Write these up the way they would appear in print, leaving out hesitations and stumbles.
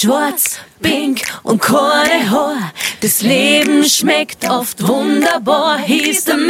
Schwarz, pink und keine Haar. Das Leben schmeckt oft wunderbar. He's the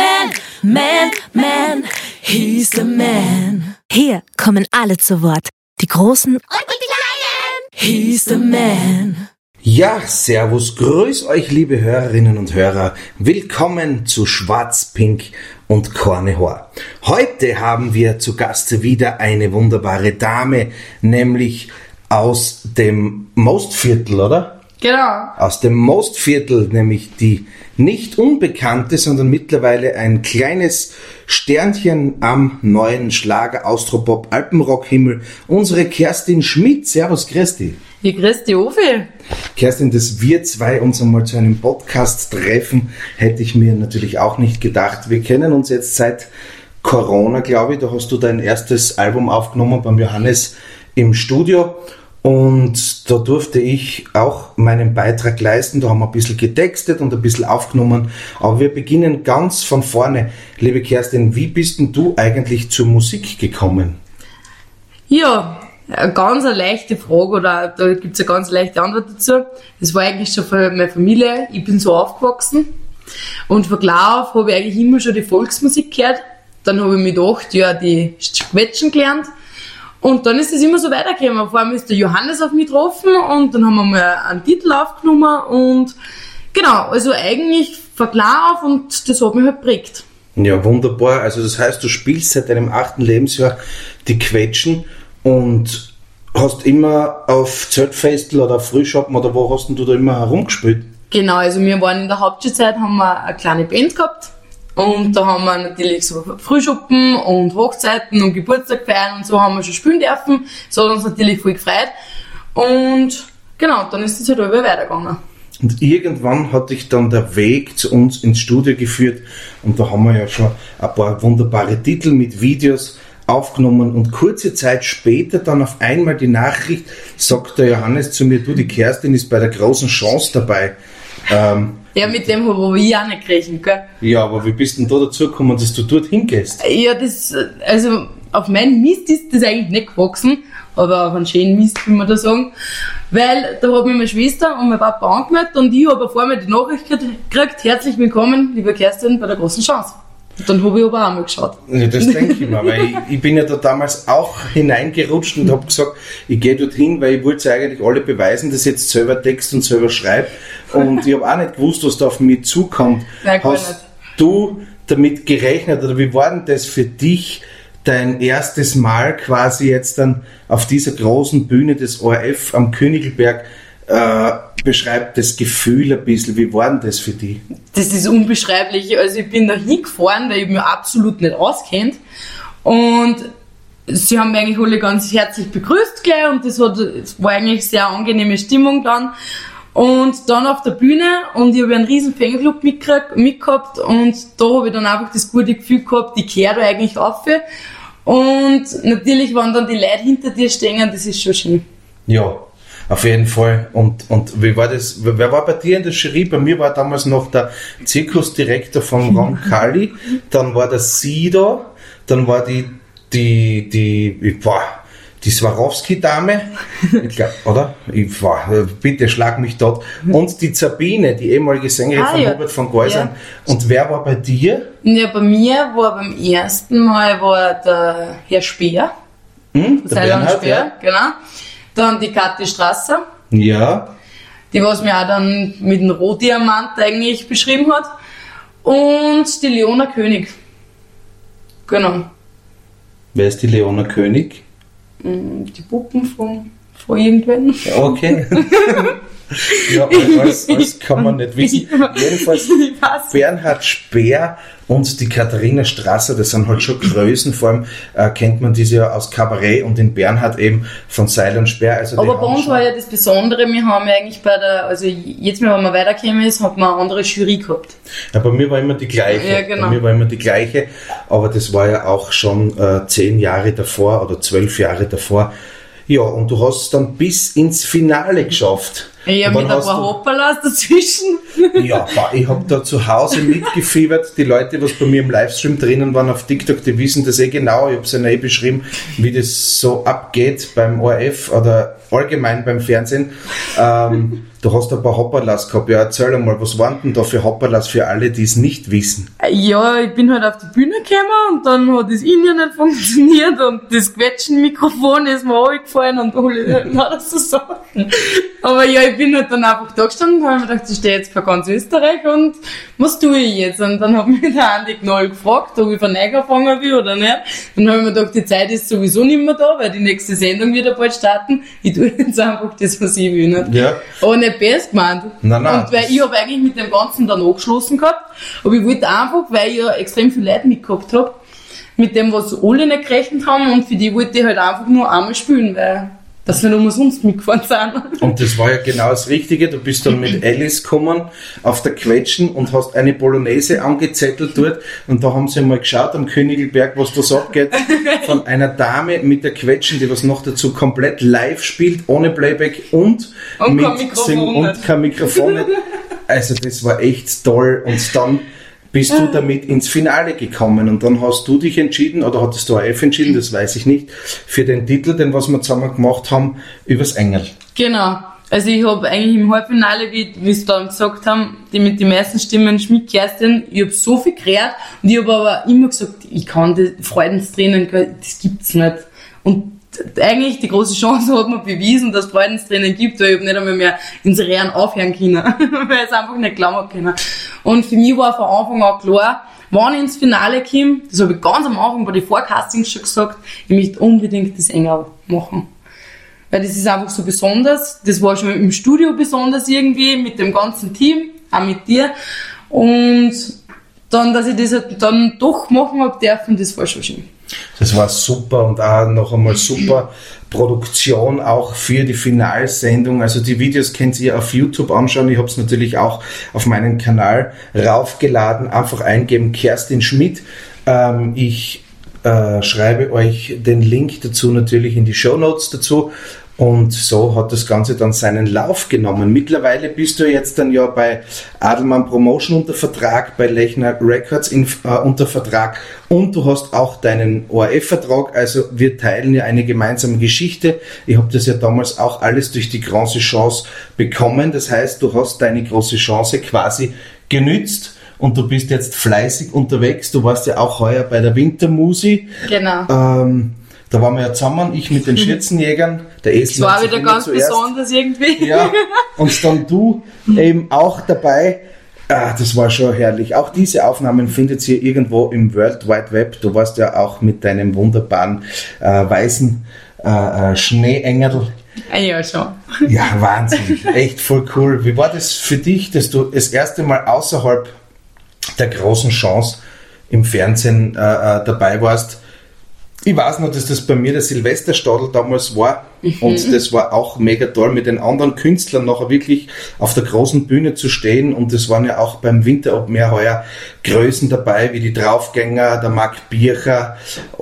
man, he's the man. Hier kommen alle zu Wort. Die Großen und die Kleinen. He's the man. Ja, servus, grüß euch liebe Hörerinnen und Hörer. Willkommen zu Schwarz, Pink und keine Haar. Heute haben wir zu Gast wieder eine wunderbare Dame, nämlich aus dem Mostviertel, oder? Genau. Aus dem Mostviertel, nämlich die nicht unbekannte, sondern mittlerweile ein kleines Sternchen am neuen Schlager Austropop Alpenrock-Himmel, unsere Kerstin Schmidt. Servus, Christi. Ja, Christi, Ofi. Kerstin, dass wir zwei uns einmal zu einem Podcast treffen, hätte ich mir natürlich auch nicht gedacht. Wir kennen uns jetzt seit Corona, glaube ich. Da hast du dein erstes Album aufgenommen beim Johannes im Studio. Und da durfte ich auch meinen Beitrag leisten. Da haben wir ein bisschen getextet und ein bisschen aufgenommen. Aber wir beginnen ganz von vorne. Liebe Kerstin, wie bist denn du eigentlich zur Musik gekommen? Ja, eine ganz leichte Frage, oder da gibt es eine ganz leichte Antwort dazu. Das war eigentlich schon für meine Familie. Ich bin so aufgewachsen. Und von klar auf habe ich eigentlich immer schon die Volksmusik gehört. Dann habe ich mir gedacht, ja, die Quetschen gelernt. Und dann ist es immer so weitergekommen. Vor allem ist der Johannes auf mich getroffen und dann haben wir mal einen Titel aufgenommen und genau, also eigentlich von klar auf und das hat mich halt geprägt. Ja, wunderbar. Also das heißt, du spielst seit deinem 8. Lebensjahr die Quetschen und hast immer auf Zeltfestel oder auf Frühschoppen oder wo hast du da immer herumgespielt? Genau, also wir waren in der Hauptschulzeit, haben wir eine kleine Band gehabt. Und da haben wir natürlich so Frühschuppen und Hochzeiten und Geburtstag feiern und so haben wir schon spielen dürfen. Das hat uns natürlich voll gefreut. Und genau, dann ist es halt über weitergegangen. Und irgendwann hat dich dann der Weg zu uns ins Studio geführt und da haben wir ja schon ein paar wunderbare Titel mit Videos aufgenommen und kurze Zeit später dann auf einmal die Nachricht, sagt der Johannes zu mir, du, die Kerstin ist bei der großen Chance dabei. Ja, mit dem habe ich auch nicht gerechnet, gell? Ja, aber wie bist denn da dazu gekommen, dass du dort hingehst? Ja, also auf meinen Mist ist das eigentlich nicht gewachsen, aber auf einen schönen Mist, will man da sagen. Weil da hat mich meine Schwester und mein Papa angemeldet und ich habe vor mir die Nachricht gekriegt, herzlich willkommen, liebe Kerstin, bei der großen Chance. Und dann habe ich aber auch mal geschaut. Ja, das denke ich mir, weil ich bin ja da damals auch hineingerutscht und habe gesagt, ich gehe dorthin, weil ich wollte es eigentlich alle beweisen, dass ich jetzt selber Text und selber schreibe. Und ich habe auch nicht gewusst, was da auf mich zukommt. Nein, hast du damit gerechnet oder wie war denn das für dich, dein erstes Mal quasi jetzt dann auf dieser großen Bühne des ORF am Königelberg? Beschreibt das Gefühl ein bisschen, wie war denn das für dich? Das ist unbeschreiblich. Also ich bin da hingefahren, weil ich mich absolut nicht auskennt. Und sie haben mich eigentlich alle ganz herzlich begrüßt gleich und es war eigentlich eine sehr angenehme Stimmung dann. Und dann auf der Bühne und ich habe einen riesen Fanclub mitgehabt und da habe ich dann einfach das gute Gefühl gehabt, ich kehre da eigentlich auf. Und natürlich, wenn dann die Leute hinter dir stehen, das ist schon schön. Ja. Auf jeden Fall. Und wie war das? Wer war bei dir in der Jury? Bei mir war damals noch der Zirkusdirektor von Roncalli, dann war der Sido, dann war die Swarovski-Dame, ich glaub, oder? Bitte schlag mich dort. Und die Sabine, die ehemalige Sängerin von Hubert von Geusern. Ja. Und wer war bei dir? Ja, bei mir war beim ersten Mal der Herr Speer. Der Bernhard, Speer, ja. Genau. Dann die Kathi Strasser. Ja. Die, was mir auch dann mit dem Rohdiamant eigentlich beschrieben hat. Und die Leona König. Genau. Wer ist die Leona König? Die Puppen von irgendwen. Okay. Ja, alles kann man nicht wissen. Jedenfalls Bernhard Speer und die Katharina Strasser, das sind halt schon Größen, vor allem kennt man diese ja aus Kabarett und den Bernhard eben von Seil und Speer. Also aber bei uns war ja das Besondere, wir haben ja eigentlich jetzt, wenn wir weitergekommen ist, hat man eine andere Jury gehabt. Ja, bei mir war immer die gleiche. Ja, genau. Bei mir war immer die gleiche, aber das war ja auch schon 10 Jahre davor oder 12 Jahre davor. Ja, und du hast es dann bis ins Finale geschafft. Ja, mit ein paar Hoppalas dazwischen. Ja, ich habe da zu Hause mitgefiebert. Die Leute, was bei mir im Livestream drinnen waren auf TikTok, die wissen das genau. Ich habe es ja beschrieben, wie das so abgeht beim ORF oder allgemein beim Fernsehen. Du hast ein paar Hopperlas gehabt. Ja, erzähl einmal, was waren denn da für Hopperlas für alle, die es nicht wissen? Ja, ich bin halt auf die Bühne gekommen und dann hat das Indien nicht funktioniert und das Quetschenmikrofon ist mir runtergefallen und lauter so Sachen. Aber ja, ich bin halt dann einfach da gestanden und habe mir gedacht, ich stehe jetzt für ganz Österreich und was tue ich jetzt? Und dann hat mich der Andi Knoll gefragt, ob ich von neu anfangen will oder nicht. Dann habe ich mir gedacht, die Zeit ist sowieso nicht mehr da, weil die nächste Sendung wieder bald starten. Ich tue jetzt einfach das, was ich will. Nicht? Ja. Aber nicht best gemeint. Nein. Und weil ich habe eigentlich mit dem Ganzen dann angeschlossen gehabt, aber ich wollte einfach, weil ich ja extrem viel Leute mitgehabt habe, mit dem, was alle nicht gerechnet haben und für die wollte ich halt einfach nur einmal spielen, weil das nicht umsonst mitgefahren sind. Und das war ja genau das Richtige. Du bist dann mit Alice gekommen auf der Quetschen und hast eine Polonaise angezettelt dort. Und da haben sie mal geschaut am Königelberg, was da so abgeht. Von einer Dame mit der Quetschen, die was noch dazu komplett live spielt, ohne Playback und mit kein Mikrofon Singen und kein Mikrofon. Also das war echt toll. Und dann bist du damit ins Finale gekommen und dann hast du dich entschieden, oder hattest du ORF entschieden, das weiß ich nicht, für den Titel, den was wir zusammen gemacht haben, übers Engel. Genau. Also ich habe eigentlich im Halbfinale, wie sie dann gesagt haben, die mit den meisten Stimmen Schmidt, Kerstin, ich habe so viel geredet und ich habe aber immer gesagt, ich kann die Freudenstränen, das gibt's nicht. Und eigentlich die große Chance hat man bewiesen, dass es Freudenstränen gibt, weil ich habe nicht einmal mehr ins Rehren aufhören können, weil ich es einfach nicht glauben können. Und für mich war von Anfang an klar, wenn ich ins Finale komme, das habe ich ganz am Anfang bei den Vorcastings schon gesagt, ich möchte unbedingt das Engel machen. Weil das ist einfach so besonders, das war schon im Studio besonders irgendwie, mit dem ganzen Team, auch mit dir. Und dann, dass ich das halt dann doch machen habe dürfen, das war schon schön. Das war super und auch noch einmal super Produktion auch für die Finalsendung. Also die Videos könnt ihr auf YouTube anschauen. Ich habe es natürlich auch auf meinen Kanal raufgeladen. Einfach eingeben Kerstin Schmidt. Ich schreibe euch den Link dazu natürlich in die Shownotes dazu. Und so hat das Ganze dann seinen Lauf genommen. Mittlerweile bist du jetzt dann ja bei Adelmann Promotion unter Vertrag, bei Lechner Records unter Vertrag und du hast auch deinen ORF-Vertrag. Also wir teilen ja eine gemeinsame Geschichte. Ich habe das ja damals auch alles durch die große Chance bekommen. Das heißt, du hast deine große Chance quasi genützt. Und du bist jetzt fleißig unterwegs. Du warst ja auch heuer bei der Wintermusi. Genau. Da waren wir ja zusammen, ich mit den Schürzenjägern. Der Esel. Das war wieder ganz besonders irgendwie. Ja, und dann du eben auch dabei. Das war schon herrlich. Auch diese Aufnahmen findet ihr irgendwo im World Wide Web. Du warst ja auch mit deinem wunderbaren weißen Schneeengel. Ja, schon. Ja, Wahnsinn. Echt voll cool. Wie war das für dich, dass du das erste Mal außerhalb der großen Chance im Fernsehen dabei warst? Ich weiß noch, dass das bei mir der Silvesterstadl damals war und das war auch mega toll, mit den anderen Künstlern nachher wirklich auf der großen Bühne zu stehen und es waren ja auch beim Winter Open Air heuer Größen dabei, wie die Draufgänger, der Marc Bircher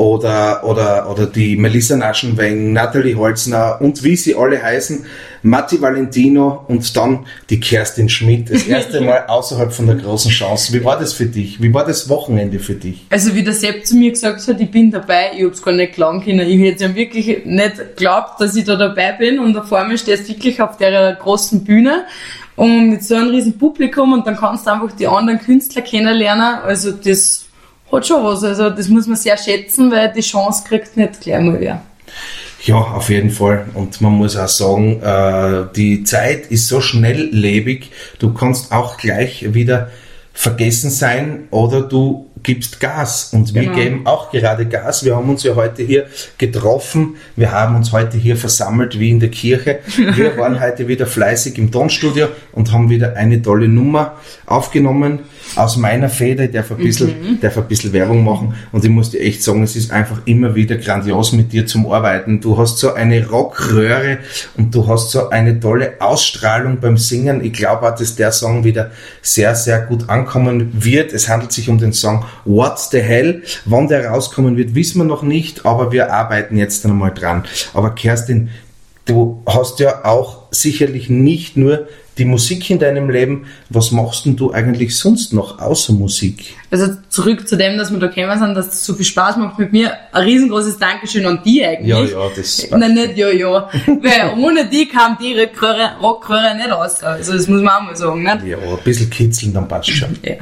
oder die Melissa Naschenweng, Nathalie Holzner und wie sie alle heißen, Matti Valentino und dann die Kerstin Schmidt. Das erste Mal außerhalb von der großen Chance. Wie war das für dich? Wie war das Wochenende für dich? Also wie der Sepp zu mir gesagt hat, ich bin dabei, ich hab's gar nicht glauben können. Ich hätte ja wirklich nicht geglaubt, dass ich da dabei bin und da vor mir stehst wirklich auf der großen Bühne und mit so einem riesen Publikum und dann kannst du einfach die anderen Künstler kennenlernen. Also das hat schon was. Also das muss man sehr schätzen, weil die Chance kriegt nicht gleich mal wer. Ja, auf jeden Fall. Und man muss auch sagen, die Zeit ist so schnelllebig, du kannst auch gleich wieder vergessen sein oder du gibst Gas. Und wir geben auch gerade Gas. Wir haben uns ja heute hier getroffen. Wir haben uns heute hier versammelt wie in der Kirche. Wir waren heute wieder fleißig im Tonstudio und haben wieder eine tolle Nummer aufgenommen. Aus meiner Feder, ich darf ein bisschen Werbung machen und ich muss dir echt sagen, es ist einfach immer wieder grandios mit dir zum Arbeiten. Du hast so eine Rockröhre und du hast so eine tolle Ausstrahlung beim Singen. Ich glaube auch, dass der Song wieder sehr, sehr gut ankommen wird. Es handelt sich um den Song What the Hell. Wann der rauskommen wird, wissen wir noch nicht, aber wir arbeiten jetzt einmal dran. Aber Kerstin, Du hast ja auch sicherlich nicht nur die Musik in deinem Leben. Was machst denn du eigentlich sonst noch außer Musik? Also zurück zu dem, dass wir da gekommen sind, dass es so viel Spaß macht mit mir. Ein riesengroßes Dankeschön an die eigentlich. Ja, das... Nein, nicht ja. Weil ohne die kam die Rockröhre nicht raus. Also das muss man auch mal sagen, nicht? Ja, ein bisschen kitzeln, dann passt schon. Ja.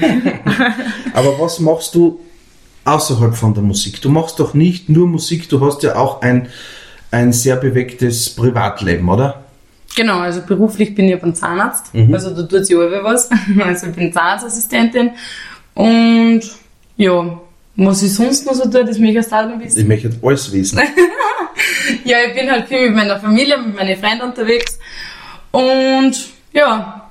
Aber was machst du außerhalb von der Musik? Du machst doch nicht nur Musik, du hast ja auch ein sehr bewegtes Privatleben, oder? Genau, also beruflich bin ich beim Zahnarzt. Also da tut sich alle was. Also ich bin Zahnarztassistentin. Und ja, was ich sonst noch so tue, das möchte ich auch noch wissen. Ich möchte alles wissen. Ja, ich bin halt viel mit meiner Familie, mit meinen Freunden unterwegs. Und ja,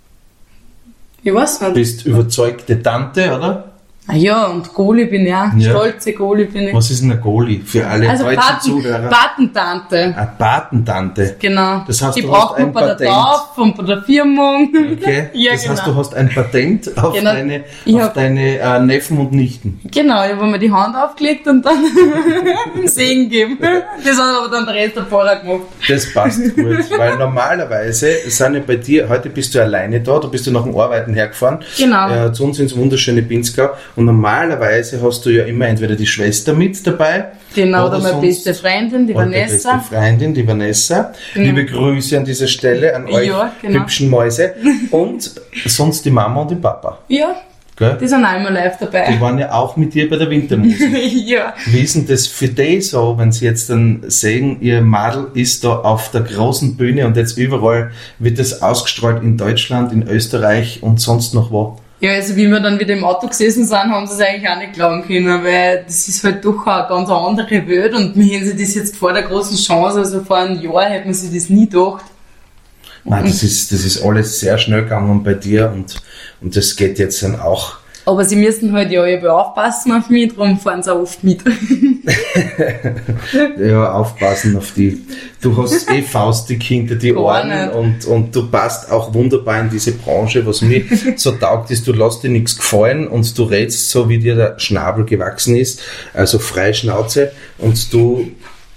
ich weiß nicht. Du bist überzeugte Tante, oder? Ah ja, und Goli bin ich auch. Ja. Stolze Goli bin ich. Was ist denn eine Goli für alle Also deutschen Zuhörer? Patentante. Eine Patentante. Genau. Das heißt, die du braucht hast ein man bei der Patent. Taufe und bei der Firmung. Okay, Ja, das genau. heißt, du hast ein Patent auf Genau. deine Neffen und Nichten. Genau, ich habe mir die Hand aufgelegt und dann einen Segen gegeben. Das hat aber dann der Rest der Pfarrer gemacht. Das passt gut, weil normalerweise sind ja bei dir, heute bist du alleine da, du bist ja nach dem Arbeiten hergefahren, Genau. zu uns ins wunderschöne Pinzgau, und normalerweise hast du ja immer entweder die Schwester mit dabei, Genau, oder meine sonst- beste Freundin, die und Vanessa. Die beste Freundin, die Vanessa. Genau. Liebe Grüße an dieser Stelle an euch Ja, genau. hübschen Mäuse. Und sonst die Mama und die Papa. Ja, Gell? die sind auch immer live Die dabei. waren ja auch mit dir bei der Wintermusik. Ja. Wie ist denn das für dich so, wenn sie jetzt dann sehen, ihr Madel ist da auf der großen Bühne und jetzt überall wird das ausgestrahlt in Deutschland, in Österreich und sonst noch wo? Ja, also wie wir dann wieder im Auto gesessen sind, haben sie es eigentlich auch nicht glauben können, weil das ist halt doch eine ganz andere Welt und wir hätten sich das jetzt vor der großen Chance, also vor einem Jahr hätte man sich das nie gedacht. Nein, das ist alles sehr schnell gegangen bei dir und das geht jetzt dann auch. Aber sie müssen halt ja eben aufpassen auf mich, darum fahren sie auch oft mit. Ja, aufpassen auf die. Du hast faustig hinter die Gar Ohren nicht. und du passt auch wunderbar in diese Branche. Was mir so taugt ist, du lässt dir nichts gefallen und du redest so, wie dir der Schnabel gewachsen ist, also frei Schnauze, und du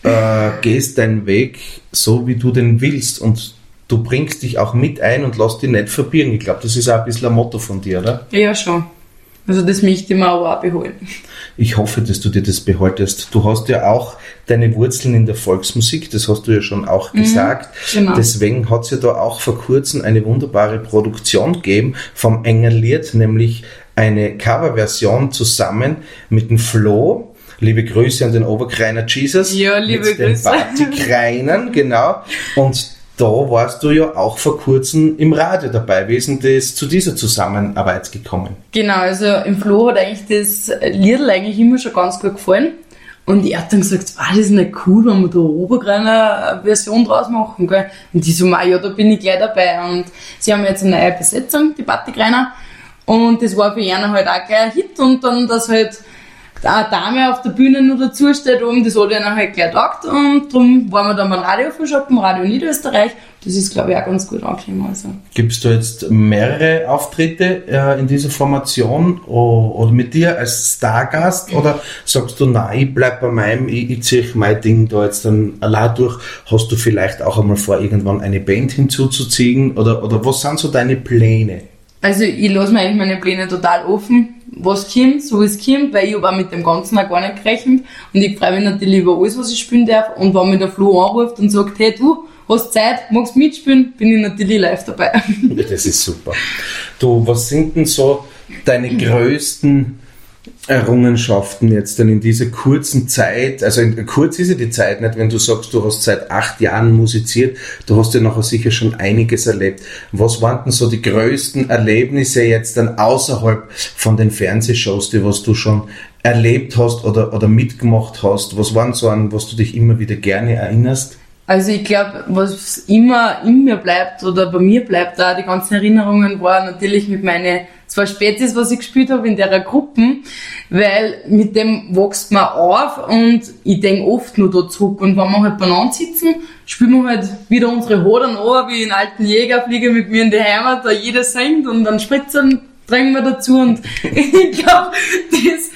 gehst deinen Weg so, wie du den willst, und du bringst dich auch mit ein und lässt dich nicht verbirgen. Ich glaube, das ist auch ein bisschen ein Motto von dir, oder? Ja, schon. Also das möchte ich mir aber auch behalten. Ich hoffe, dass du dir das behaltest. Du hast ja auch deine Wurzeln in der Volksmusik, das hast du ja schon auch gesagt. genau. Deswegen hat es ja da auch vor kurzem eine wunderbare Produktion gegeben vom Engellied, nämlich eine Coverversion zusammen mit dem Flo. Liebe Grüße an den Oberkreiner Jesus. Ja, liebe mit den Grüße. Bartikreinern, genau. Und da warst du ja auch vor kurzem im Radio dabei. Wie ist denn das zu dieser Zusammenarbeit gekommen? Genau, also im Flo hat eigentlich das Lied eigentlich immer schon ganz gut gefallen. Und er hat dann gesagt, das ist nicht cool, wenn wir da Obergreiner Version draus machen, gell? Und die so, ja, da bin ich gleich dabei. Und sie haben jetzt eine neue Besetzung, die Bartigreiner. Und das war für ihn halt auch gleich ein Hit. Und dann, dass halt eine Dame auf der Bühne noch dazu steht oben, das hat ihnen halt gleich getaugt. Und darum waren wir dann beim Radio verschoppen, Radio Niederösterreich. Das ist, glaube ich, auch ganz gut angekommen. Also. Gibst du jetzt mehrere Auftritte in dieser Formation oder mit dir als Stargast, oder sagst du, nein, ich bleib bei meinem, ich ziehe mein Ding da jetzt dann allein durch? Hast du vielleicht auch einmal vor, irgendwann eine Band hinzuzuziehen, oder was sind so deine Pläne? Also ich lasse mir eigentlich meine Pläne total offen, was kommt, so wie es kommt, weil ich habe auch mit dem Ganzen auch gar nicht gerechnet und ich freue mich natürlich über alles, was ich spielen darf, und wenn mich der Flo anruft und sagt, hey du, hast Zeit, magst mitspielen, bin ich natürlich live dabei. Das ist super. Du, was sind denn so deine größten Errungenschaften jetzt denn in dieser kurzen Zeit? Also kurz ist ja die Zeit nicht, wenn du sagst, du hast seit 8 Jahren musiziert, du hast ja nachher sicher schon einiges erlebt. Was waren denn so die größten Erlebnisse jetzt dann außerhalb von den Fernsehshows, die was du schon erlebt hast oder mitgemacht hast? Was waren so an, was du dich immer wieder gerne erinnerst? Also ich glaube, was immer in mir bleibt oder bei mir bleibt, auch die ganzen Erinnerungen, war natürlich mit meinen 2 Spätis, was ich gespielt habe in der Gruppe, weil mit dem wächst man auf und ich denke oft nur da zurück, und wenn wir halt beieinander sitzen, spielen wir halt wieder unsere Hodern an, wie in alten Jägerflieger mit mir in die Heimat, da jeder singt und dann Spritzern trinken wir dazu, und ich glaube,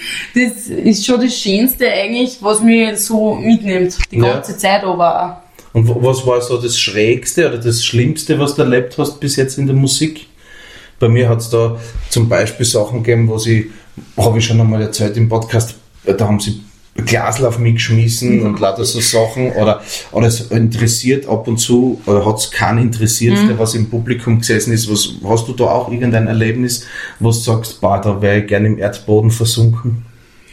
das ist schon das Schönste eigentlich, was mich so mitnimmt, die ganze Zeit aber auch. Und was war so das Schrägste oder das Schlimmste, was du erlebt hast bis jetzt in der Musik? Bei mir hat es da zum Beispiel Sachen gegeben, habe ich schon einmal erzählt im Podcast, da haben sie Glasl auf mich geschmissen und lauter so Sachen oder es interessiert ab und zu, oder hat es keinen interessiert, der was im Publikum gesessen ist. Hast du da auch irgendein Erlebnis, wo du sagst, da wäre ich gerne im Erdboden versunken?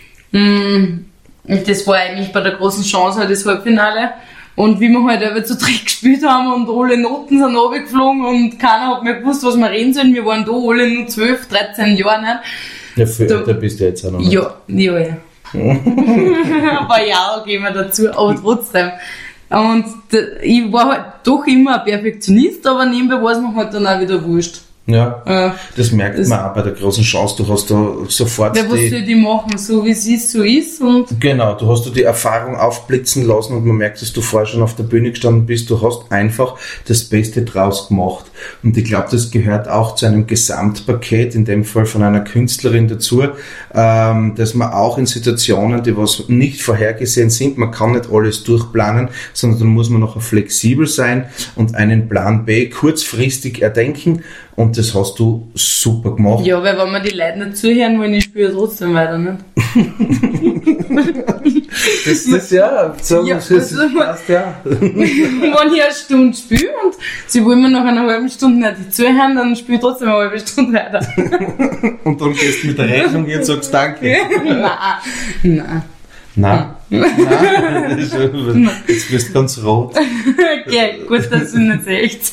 Das war eigentlich bei der großen Chance halt das Halbfinale. Und wie wir halt eben zu dritt gespielt haben und alle Noten sind runtergeflogen und keiner hat mehr gewusst, was wir reden sollen. Wir waren da alle nur 12, 13 Jahre nicht. Ja, viel älter bist du jetzt auch noch nicht. Ja. Ein paar Jahre gehen wir dazu, aber trotzdem. Und ich war halt doch immer ein Perfektionist, aber nebenbei war es mir halt dann auch wieder wurscht. Ja, das merkt man auch bei der großen Chance. Du hast da sofort was soll die machen, so wie es ist, so ist. Und genau, du hast da die Erfahrung aufblitzen lassen und man merkt, dass du vorher schon auf der Bühne gestanden bist. Du hast einfach das Beste draus gemacht. Und ich glaube, das gehört auch zu einem Gesamtpaket, in dem Fall von einer Künstlerin dazu, dass man auch in Situationen, die was nicht vorhergesehen sind, man kann nicht alles durchplanen, sondern dann muss man noch flexibel sein und einen Plan B kurzfristig erdenken. Und das hast du super gemacht. Ja, weil wenn wir die Leute nicht zuhören wollen, ich spiele trotzdem weiter, nicht? das ja, so ja, das passt, ja. Wenn ich eine Stunde spiele und sie wollen mir nach einer halben Stunde nicht zuhören, dann spiele ich trotzdem eine halbe Stunde weiter. Und dann gehst du mit der Rechnung hier und sagst Danke. Nein. Jetzt wirst du ganz rot. Okay, gut, dass du nicht echt.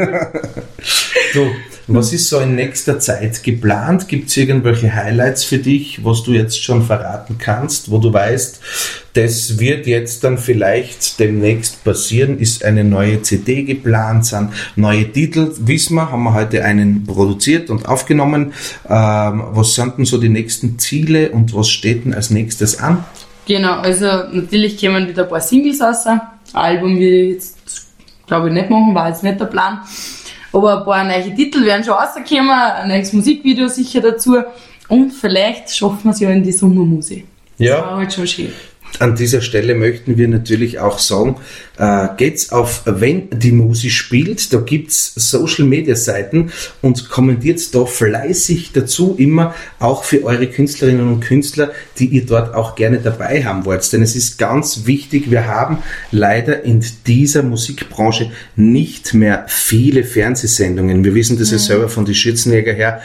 Du, was ist so in nächster Zeit geplant? Gibt es irgendwelche Highlights für dich, was du jetzt schon verraten kannst, wo du weißt, das wird jetzt dann vielleicht demnächst passieren? Ist eine neue CD geplant? Sind neue Titel? Wissen wir, haben wir heute einen produziert und aufgenommen. Was sind denn so die nächsten Ziele und was steht denn als nächstes an? Genau, also natürlich kommen wieder ein paar Singles raus. Ein Album will ich jetzt, glaube ich, nicht machen, war jetzt nicht der Plan. Aber ein paar neue Titel werden schon rauskommen, ein neues Musikvideo sicher dazu. Und vielleicht schaffen wir es ja in die Sommermusik. Ja. Das war halt schon schön. An dieser Stelle möchten wir natürlich auch sagen, geht's auf Wenn die Musik spielt, da gibt's Social Media Seiten und kommentiert da fleißig dazu immer auch für eure Künstlerinnen und Künstler, die ihr dort auch gerne dabei haben wollt. Denn es ist ganz wichtig, wir haben leider in dieser Musikbranche nicht mehr viele Fernsehsendungen. Wir wissen das ja selber von die Schürzenjäger her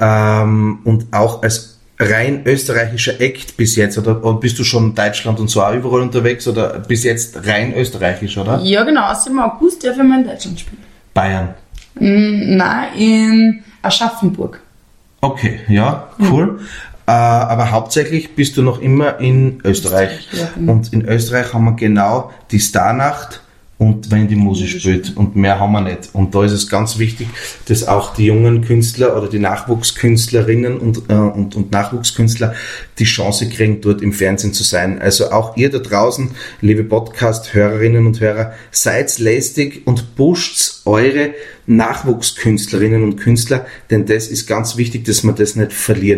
und auch als rein österreichischer Act bis jetzt, oder bist du schon in Deutschland und so auch überall unterwegs, oder bis jetzt rein österreichisch, oder? Ja, genau, außer im August darf ich mal in Deutschland spielen. Bayern? Nein, in Aschaffenburg. Okay, ja, cool. Aber hauptsächlich bist du noch immer in Österreich. Ja, genau. Und in Österreich haben wir genau die Starnacht und wenn die Musik spielt, und mehr haben wir nicht. Und da ist es ganz wichtig, dass auch die jungen Künstler oder die Nachwuchskünstlerinnen und Nachwuchskünstler die Chance kriegen, dort im Fernsehen zu sein. Also auch ihr da draußen, liebe Podcast-Hörerinnen und Hörer, seid lästig und pusht eure Nachwuchskünstlerinnen und Künstler, denn das ist ganz wichtig, dass wir das nicht verlieren.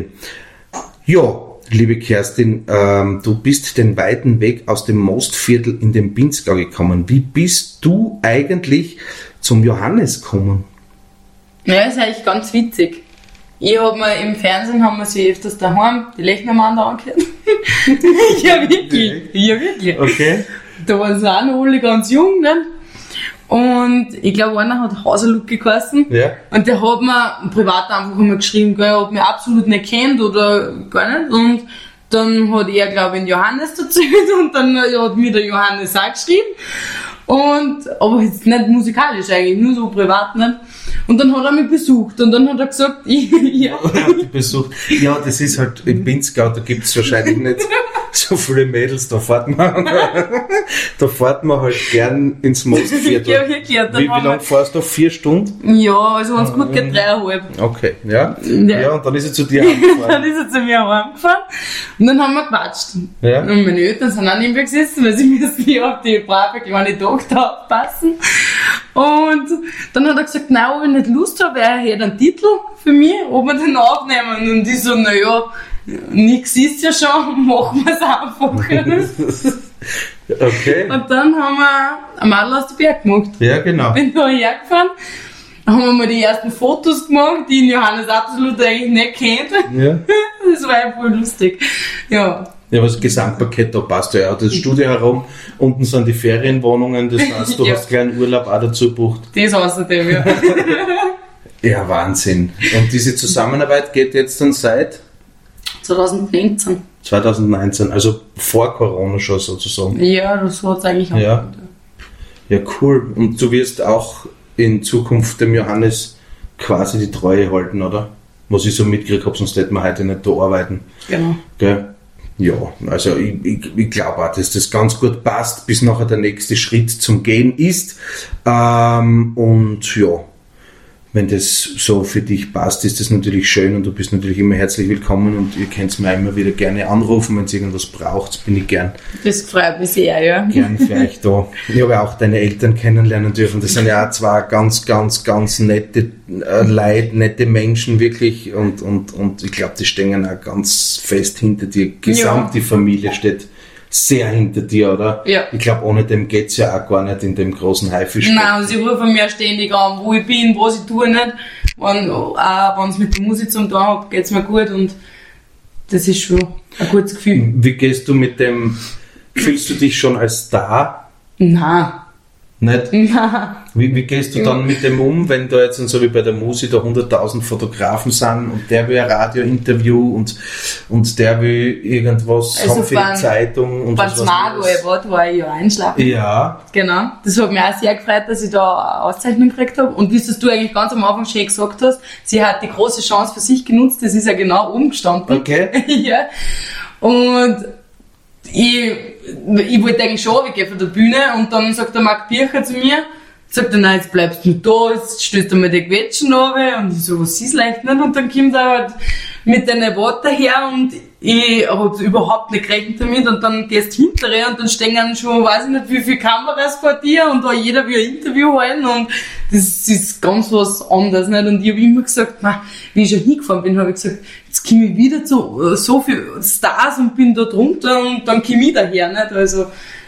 Ja, liebe Kerstin, du bist den weiten Weg aus dem Mostviertel in den Pinzgau gekommen. Wie bist du eigentlich zum Johannes gekommen? Ja, ist eigentlich ganz witzig. Ich habe mir im Fernsehen, haben wir sie öfters daheim, die Lechnermann da angehört. Ja, wirklich. Okay. Da waren sie auch noch alle ganz jung, ne? Und ich glaube, einer hat Hauserlucke geheißen. Ja. Und der hat mir privat einfach immer geschrieben, gell, er hat mich absolut nicht kennt oder gar nicht. Und dann hat er, glaube ich, den Johannes dazu und dann hat mir der Johannes auch geschrieben. Aber jetzt nicht musikalisch eigentlich, nur so privat, nicht? Und dann hat er mich besucht und dann hat er gesagt, ja. Besucht. Ja, das ist halt im Pinzgau, da gibt's wahrscheinlich nicht so viele Mädels, da fährt man halt gern ins Mostviertel. Ja, wirklich. Wie lange fährst du? 4 Stunden? Ja, also wenn es gut geht, 3,5. Okay, ja. Ja. Ja, und dann ist er zu dir heimgefahren. Dann ist er zu mir heimgefahren und dann haben wir gequatscht. Ja. Und meine Eltern sind auch neben mir gesessen, weil sie müssen ja auf die brave kleine Tochter aufpassen. Und dann hat er gesagt, nein, ob ich nicht Lust habe, er hätte einen Titel für mich, ob wir den aufnehmen. Und ich so, naja, nix ist ja schon, machen wir es einfach. Okay. Und dann haben wir ein Madel aus dem Berg gemacht. Ja, genau. Bin da hergefahren, haben wir mal die ersten Fotos gemacht, die ihn Johannes absolut eigentlich nicht kennt. Ja. Das war ja voll lustig. Ja. Ja, aber das Gesamtpaket, da passt ja auch das Studio herum. Unten sind die Ferienwohnungen, das heißt, du Ja. hast gleich einen Urlaub auch dazu gebucht. Das außerdem, ja. Ja, Wahnsinn. Und diese Zusammenarbeit geht jetzt dann seit 2019. 2019, also vor Corona schon sozusagen. Ja, das hat es eigentlich auch. Ja. Ja, cool. Und du wirst auch in Zukunft dem Johannes quasi die Treue halten, oder? Was ich so mitgekriegt habe, sonst hätten wir heute nicht da arbeiten. Genau. Gell? Ja, also ich glaube auch, dass das ganz gut passt, bis nachher der nächste Schritt zum Gehen ist. Und ja, wenn das so für dich passt, ist das natürlich schön und du bist natürlich immer herzlich willkommen und ihr könnt mir auch immer wieder gerne anrufen, wenn es irgendwas braucht, bin ich gern Das freut mich sehr, ja. gern für euch da. Ich habe ja auch deine Eltern kennenlernen dürfen. Das sind ja auch zwei ganz, ganz, ganz nette Leute, nette Menschen wirklich und ich glaube, die stehen auch ganz fest hinter dir. Gesamt die Familie steht sehr hinter dir, oder? Ja. Ich glaube, ohne dem geht's ja auch gar nicht in dem großen Haifisch. Nein, und sie rufen mir ständig an, wo ich bin, was ich tue nicht. Wenn es mit der Musik zum tun hat, geht's mir gut und das ist schon ein gutes Gefühl. Wie gehst du mit dem, fühlst du dich schon als Star? Nein. Nicht? Nein. Wie gehst du dann mit dem um, wenn da jetzt so wie bei der Musik da 100.000 Fotografen sind und der will ein Radiointerview und der will irgendwas Also haben für die Zeitung und Wenn es Margot war ich ja einschlafen. Ja, Genau. Das hat mich auch sehr gefreut, dass ich da eine Auszeichnung gekriegt habe. Und wie du eigentlich ganz am Anfang schon gesagt hast, sie hat die große Chance für sich genutzt, das ist ja genau oben gestanden. okay. Ja. Und ich wollte eigentlich schon weggehen von der Bühne und dann sagt der Marc Bircher zu mir, sagt er, nein, jetzt bleibst du da, jetzt stößt er mir die Quetschen runter und ich so, was ist leicht nicht? Und dann kommt er halt mit den Worten her und ich hab überhaupt nicht gerechnet damit und dann gehst du hinterher und dann stehen schon, weiß ich nicht, wie viele Kameras vor dir und da jeder will ein Interview halten und das ist ganz was anderes, nicht? Und ich habe immer gesagt, na, wie ich schon hingefahren bin, habe ich gesagt, jetzt komme ich wieder zu so viel Stars und bin da drunter und dann komme ich daher, nicht? Also,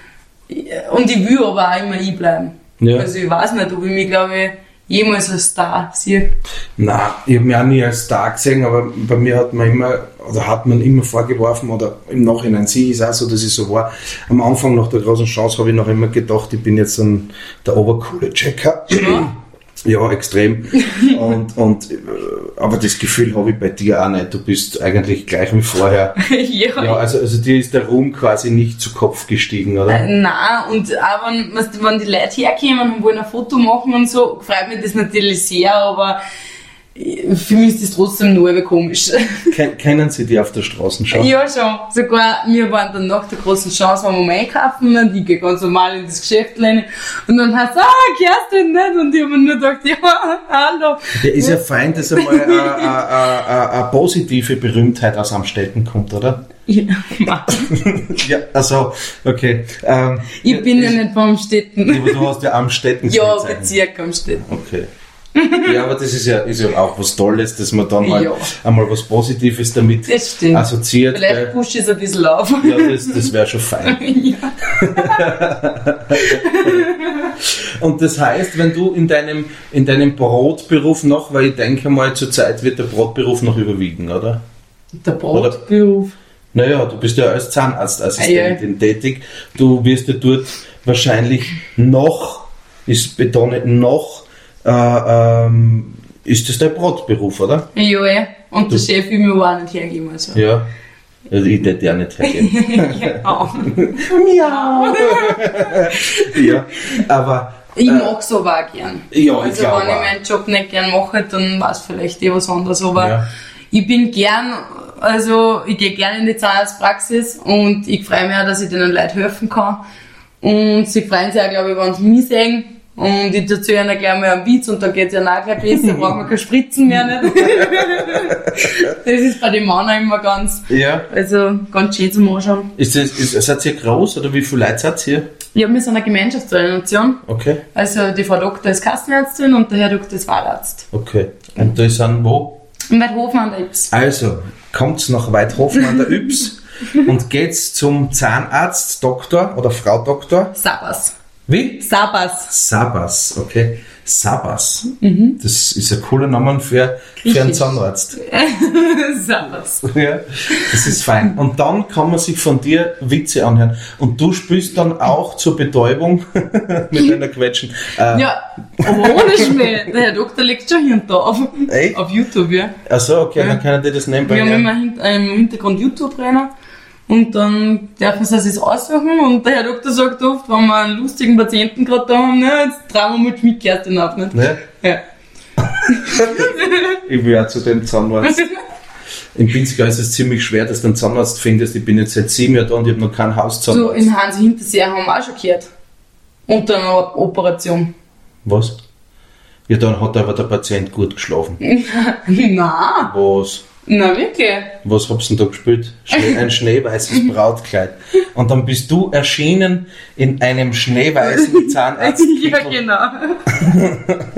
und ich will aber auch immer bleiben. Ja. Also ich weiß nicht, ob ich mich, glaube ich, jemals als Star sehe. Nein, ich habe mich auch nie als Star gesehen, aber bei mir hat man immer vorgeworfen, oder im Nachhinein, sie ist auch so, dass ich so war. Am Anfang nach der großen Chance habe ich noch immer gedacht, ich bin jetzt der obercoole Checker. Ja. Ja, extrem. Aber das Gefühl habe ich bei dir auch nicht. Du bist eigentlich gleich wie vorher. Ja, also dir ist der Ruhm quasi nicht zu Kopf gestiegen, oder? Nein, und auch wenn die Leute herkommen und wollen ein Foto machen und so, freut mich das natürlich sehr, aber für mich ist das trotzdem nur komisch. Kennen Sie die auf der Straße schon? Ja, schon. Sogar, wir waren dann nach der großen Chance, waren wir mal einkaufen und ich gehe ganz normal in das Geschäft rein und dann heißt es, Kerstin nicht? Und ich habe mir nur gedacht, ja, hallo. Der ist ja fein, dass einmal eine positive Berühmtheit aus Amstetten kommt, oder? Ja, Ja, also, okay. ich bin ja nicht von Amstetten. Aber du hast ja Amstetten. Ja, Bezirk Amstetten. Okay. Ja, aber das ist ja auch was Tolles, dass man dann halt Ja. einmal was Positives damit Das stimmt. assoziiert. Vielleicht pushe ich es ein bisschen auf. Ja, das wäre schon fein. Ja. Und das heißt, wenn du in deinem Brotberuf noch, weil ich denke mal, zur Zeit wird der Brotberuf noch überwiegen, oder? Der Brotberuf. Naja, du bist ja als Zahnarztassistentin tätig. Du wirst ja dort wahrscheinlich noch, ich betone noch, ist das dein Brotberuf, oder? Ja, ja. Und der Chef will mir auch nicht hergeben. Also. Ja. Also ich hätte ja nicht hergeben. Ja. Miau. Ja, aber... Ich mag es aber auch gern. Ja, ich also glaube wenn ich auch. meinen Job nicht gern mache, dann war es vielleicht was anderes. Aber Ja. ich bin gern, also ich gehe gern in die Zahnarztpraxis und ich freue mich auch, dass ich den Leuten helfen kann. Und sie freuen sich auch, glaube ich, wenn sie mich sehen. Und ich erzähle ihnen gleich mal einen Witz und dann geht's ja auch gleich besser, braucht man keine Spritzen mehr nicht. Das ist bei den Männern immer ganz, Ja. also ganz schön zum Anschauen. Seid ihr groß oder wie viele Leute seid ihr? Ja, wir sind eine Gemeinschaftsorganisation. Okay. Also die Frau Doktor ist Kassenärztin und der Herr Doktor ist Wahlarzt. Okay. Und da sind wo? In Weidhofen an der Yps. Also, kommt's nach Weidhofen an der Yps und geht's zum Zahnarzt, Doktor oder Frau Doktor. Sabas. Wie? Sabas. Sabas, okay. Sabas. Das ist ein cooler Name für einen Zahnarzt. Sabas. Ja, das ist fein. Und dann kann man sich von dir Witze anhören. Und du spielst dann auch zur Betäubung mit einer Quetschen. Ja, aber ohne Schmäh. Der Herr Doktor legt schon hier und da auf YouTube, ja. Achso, okay, dann kann ich dir das nebenbei Wir haben immer im Hintergrund YouTube rein. Und dann dürfen sie sich aussuchen und der Herr Doktor sagt oft, wenn wir einen lustigen Patienten gerade da haben, ne, jetzt tragen wir mit Schmidt-Kerstin auf, nicht? Ne? Ja. Ich will auch zu dem Zahnarzt. In Pinzgau ist es ziemlich schwer, dass du einen Zahnarzt findest. Ich bin jetzt seit 7 Jahren da und ich habe noch keinen Hauszahnarzt. So, in Hansi Hintersee haben wir auch schon gehört. Unter einer Operation. Was? Ja, dann hat aber der Patient gut geschlafen. Na, Was? na wirklich. Was hab's denn da gespielt? Ein schneeweißes Brautkleid. Und dann bist du erschienen in einem schneeweißen Zahnarzt. Ja, genau.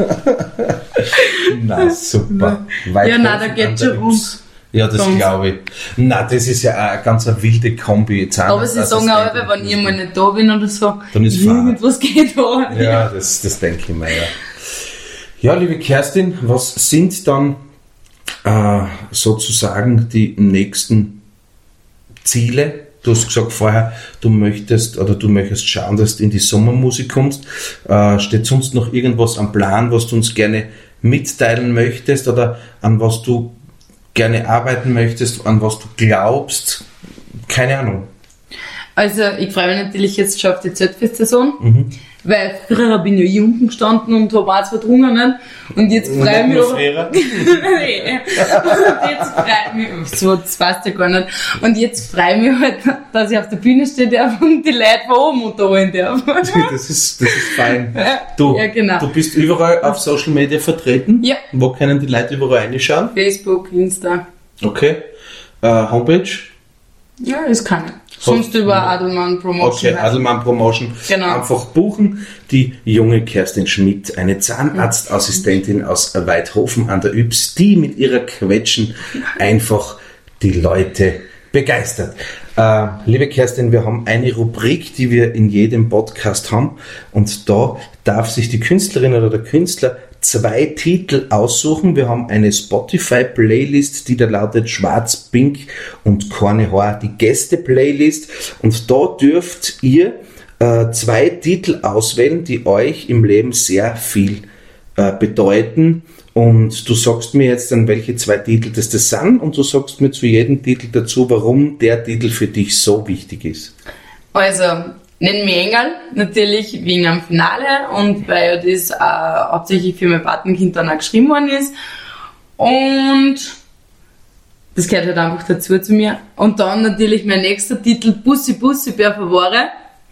Na, super. Ja, nein, da geht's schon um. Ja, das Sonst. glaube ich. Na, das ist ja eine ganz wilde Kombi. Aber sie sagen auch, wenn ich mal nicht da bin oder so, dann ist irgendwas geht da. Ja, das denke ich mir, ja. Ja, liebe Kerstin, was sind dann sozusagen die nächsten Ziele? Du hast gesagt vorher, du möchtest schauen, dass du in die Sommermusik kommst. Steht sonst noch irgendwas am Plan, was du uns gerne mitteilen möchtest oder an was du gerne arbeiten möchtest, an was du glaubst? Keine Ahnung. Also ich freue mich natürlich jetzt schon auf die Zeltfest-Saison, weil früher bin ich hier unten gestanden und habe auch zwar drungen und jetzt freue ich mich so, das weißt du ja gar nicht. Und jetzt freue ich mich halt, dass ich auf der Bühne stehen darf und die Leute von oben unterholen darf. Das ist fein. Du, ja, genau. Du bist überall auf Social Media vertreten? Ja. Wo können die Leute überall reinschauen? Facebook, Insta. Okay. Homepage? Ja, das kann ich. Sonst über Adelmann Promotion. Okay, Adelmann Promotion. Genau. Einfach buchen. Die junge Kerstin Schmidt, eine Zahnarztassistentin aus Weidhofen an der Ybbs, die mit ihrer Quetschen einfach die Leute begeistert. Liebe Kerstin, wir haben eine Rubrik, die wir in jedem Podcast haben, und da darf sich die Künstlerin oder der Künstler 2 Titel aussuchen. Wir haben eine Spotify-Playlist, die da lautet Schwarz, Pink und Korne Haar, die Gäste-Playlist, und da dürft ihr 2 Titel auswählen, die euch im Leben sehr viel bedeuten. Und du sagst mir jetzt dann, welche 2 Titel das sind, und du sagst mir zu jedem Titel dazu, warum der Titel für dich so wichtig ist. Also, Nenn mich Engel, natürlich wegen am Finale und weil das hauptsächlich für mein Patenkind dann auch geschrieben worden ist. Und das gehört halt einfach dazu zu mir. Und dann natürlich mein nächster Titel, Bussi Bussi per Favore.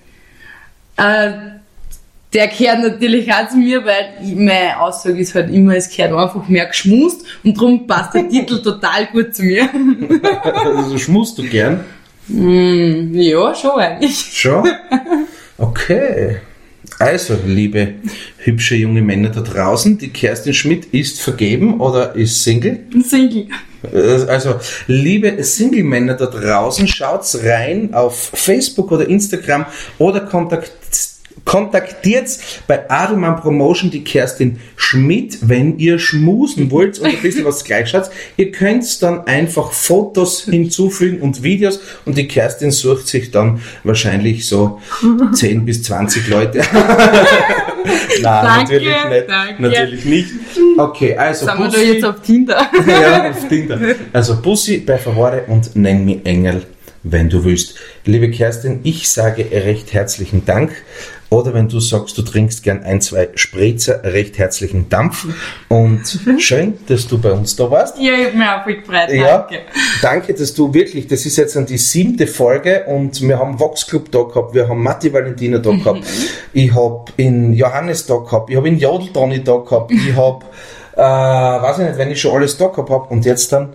Der gehört natürlich auch zu mir, weil meine Aussage ist halt immer, es gehört einfach mehr geschmust und darum passt der Titel total gut zu mir. Also schmust du gern? Ja, schon eigentlich. Schon? Okay. Also, liebe hübsche junge Männer da draußen, die Kerstin Schmidt ist vergeben oder ist Single? Single. Also, liebe Single-Männer da draußen, schaut's rein auf Facebook oder Instagram oder kontaktiert bei Adelmann Promotion die Kerstin Schmidt, wenn ihr schmusen wollt und ein bisschen was gleich schaut. Ihr könnt dann einfach Fotos hinzufügen und Videos, und die Kerstin sucht sich dann wahrscheinlich so 10 bis 20 Leute. Nein, Danke, natürlich nicht. Okay, also sind Bussi, wir da jetzt auf Tinder? ja, auf Tinder. Also Bussi bei Favore und nenn mich Engel, wenn du willst. Liebe Kerstin, ich sage recht herzlichen Dank. Oder wenn du sagst, du trinkst gern 1, 2 Spritzer, recht herzlichen Dampf. Und schön, dass du bei uns da warst. Ja, ich habe mich auch viel gefreut. Ja, danke, dass du wirklich, das ist jetzt dann die 7. Folge und wir haben Vox Club da gehabt, wir haben Matti Valentina da gehabt, ich habe in Johannes da gehabt, ich habe in Jodel Donny da gehabt, ich habe, weiß ich nicht, wenn ich schon alles da gehabt habe, und jetzt dann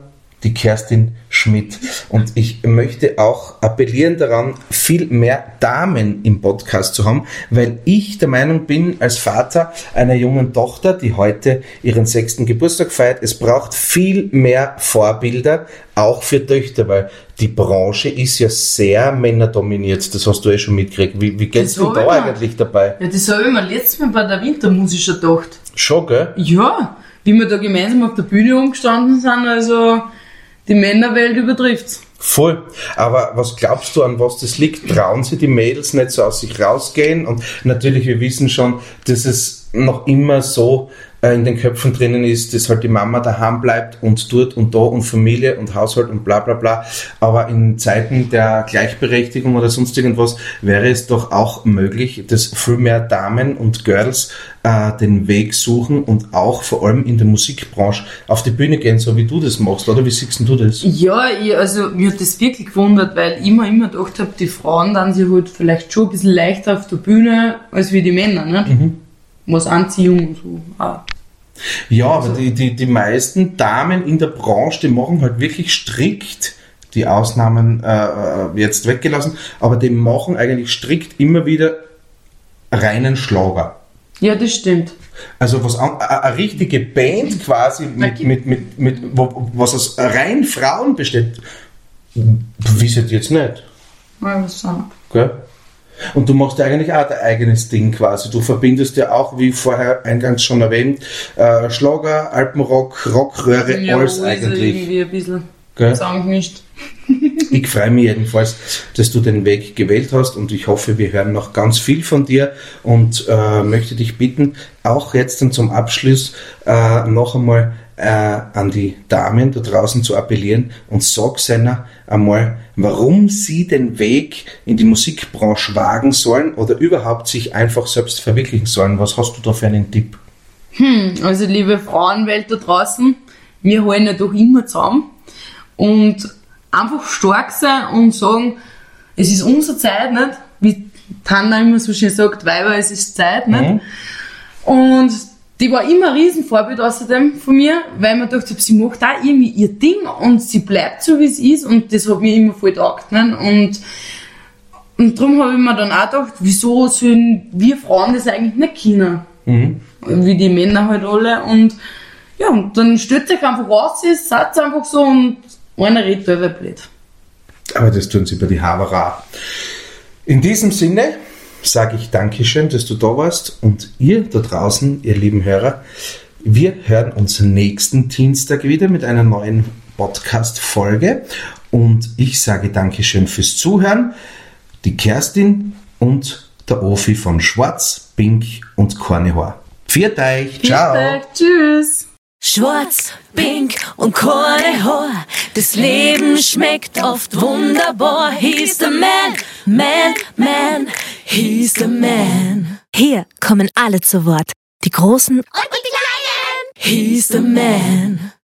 die Kerstin Schmidt. Und ich möchte auch appellieren daran, viel mehr Damen im Podcast zu haben, weil ich der Meinung bin, als Vater einer jungen Tochter, die heute ihren 6. Geburtstag feiert, es braucht viel mehr Vorbilder, auch für Töchter, weil die Branche ist ja sehr männerdominiert, das hast du schon mitgekriegt. Wie geht's denn da eigentlich dabei? Ja, das habe ich mir letztes Mal bei der Wintermusik schon gedacht. Schon, gell? Ja, wie wir da gemeinsam auf der Bühne umgestanden sind, also die Männerwelt übertrifft's. Voll. Aber was glaubst du, an was das liegt? Trauen sich die Mädels nicht so aus sich rausgehen? Und natürlich, wir wissen schon, dass es noch immer so in den Köpfen drinnen ist, dass halt die Mama daheim bleibt und dort und da und Familie und Haushalt und bla bla bla. Aber in Zeiten der Gleichberechtigung oder sonst irgendwas wäre es doch auch möglich, dass viel mehr Damen und Girls den Weg suchen und auch vor allem in der Musikbranche auf die Bühne gehen, so wie du das machst, oder? Wie siehst du das? Ja, also mir hat das wirklich gewundert, weil ich mir immer gedacht habe, die Frauen dann sich halt vielleicht schon ein bisschen leichter auf der Bühne als wie die Männer, nicht? Mhm. Was Anziehung und so auch. Ja, aber die meisten Damen in der Branche, die machen halt wirklich strikt, die Ausnahmen jetzt weggelassen, aber die machen eigentlich strikt immer wieder reinen Schlager. Ja, das stimmt. Also eine richtige Band quasi, was aus rein Frauen besteht, wisst jetzt nicht. Ja, was sagen. Gell? Und du machst ja eigentlich auch dein eigenes Ding quasi. Du verbindest ja auch, wie vorher eingangs schon erwähnt, Schlager, Alpenrock, Rockröhre, ja, alles eigentlich. Irgendwie ein bisschen Gell? zusammengemischt. Ich freue mich jedenfalls, dass du den Weg gewählt hast und ich hoffe, wir hören noch ganz viel von dir und möchte dich bitten, auch jetzt dann zum Abschluss noch einmal an die Damen da draußen zu appellieren und sag seiner einmal, warum sie den Weg in die Musikbranche wagen sollen oder überhaupt sich einfach selbst verwirklichen sollen. Was hast du da für einen Tipp? Also liebe Frauenwelt da draußen, wir halten ja doch immer zusammen und einfach stark sein und sagen, es ist unsere Zeit, nicht? Wie Tanna immer so schön sagt, Weiber, es ist Zeit, nicht? Und die war immer ein Riesenvorbild außerdem von mir, weil man dachte, sie macht auch irgendwie ihr Ding und sie bleibt so, wie es ist und das hat mir immer voll getaugt, nicht? Und darum habe ich mir dann auch gedacht, wieso sollen wir Frauen das eigentlich nicht können? Wie die Männer halt alle und ja, und dann stellt sich einfach raus, seid einfach so und einer redet über blöd. Aber das tun sie bei die Havara. In diesem Sinne sage ich Dankeschön, dass du da warst und ihr da draußen, ihr lieben Hörer, wir hören uns nächsten Dienstag wieder mit einer neuen Podcast-Folge und ich sage Dankeschön fürs Zuhören. Die Kerstin und der Ofi von Schwarz, Pink und Kornehaar. Pfiat euch, ciao. Tschüss. Schwarz, pink und Kornehaar, das Leben schmeckt oft wunderbar. He's the man, he's the man. Hier kommen alle zu Wort. Die Großen Und die Kleinen. He's the man.